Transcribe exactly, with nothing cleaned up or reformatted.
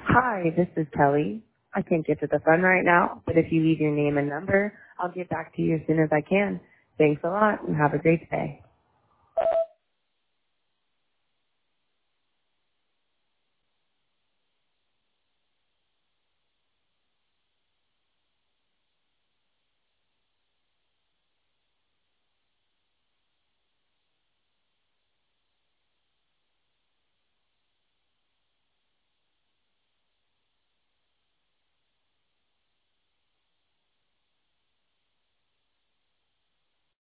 Hi, this is Kelly. I can't get to the phone right now, but if you leave your name and number, I'll get back to you as soon as I can. Thanks a lot and have a great day.